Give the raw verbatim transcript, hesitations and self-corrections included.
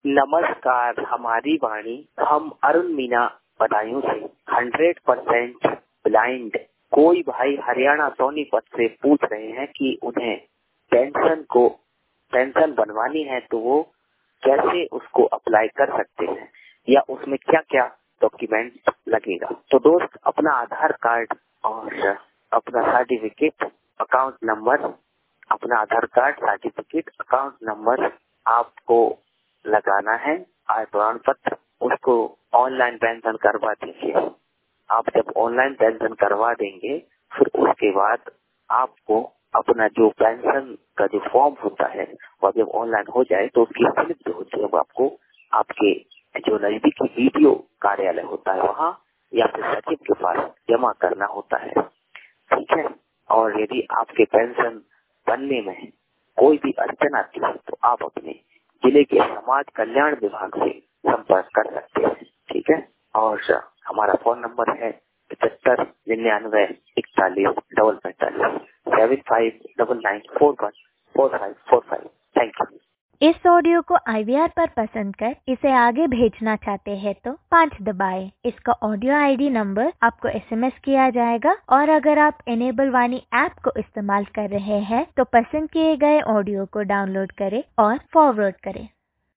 नमस्कार, हमारी वाणी। हम अरुण मीना बदायूं से हंड्रेड परसेंट ब्लाइंड कोई भाई हरियाणा सोनीपत से पूछ रहे हैं कि उन्हें पेंशन को पेंशन बनवानी है तो वो कैसे उसको अप्लाई कर सकते हैं या उसमें क्या क्या डॉक्यूमेंट लगेगा। तो दोस्त, अपना आधार कार्ड और अपना सर्टिफिकेट, अकाउंट नंबर, अपना Aadhaar card, certificate, account number आपको लगाना है। आय प्रमाण पत्र, उसको ऑनलाइन पेंशन करवा दीजिए। आप जब ऑनलाइन पेंशन करवा देंगे फिर उसके बाद आपको अपना जो पेंशन का जो फॉर्म होता है वो जब ऑनलाइन हो जाए तो उसकी स्लिप जो होती है वो आपको आपके जो नजदीकी वीडियो कार्यालय होता है वहाँ या फिर सचिव के पास जमा करना होता है। ठीक है। और यदि आपके पेंशन बनने में कोई भी अड़चन आती है तो आप अपने जिले के समाज कल्याण विभाग से संपर्क कर सकते हैं। ठीक है। और हमारा फोन नंबर है पचहत्तर निन्यानवे इकतालीस डबल पैंतालीस seven five double nine four one four five four five. Thank you. इस ऑडियो को आई वी आर पर पसंद कर इसे आगे भेजना चाहते हैं तो पाँच दबाएं। इसका ऑडियो आई डी नंबर आपको एस एम एस किया जाएगा और अगर आप इनेबल वाणी ऐप को इस्तेमाल कर रहे हैं तो पसंद किए गए ऑडियो को डाउनलोड करें और फॉरवर्ड करें।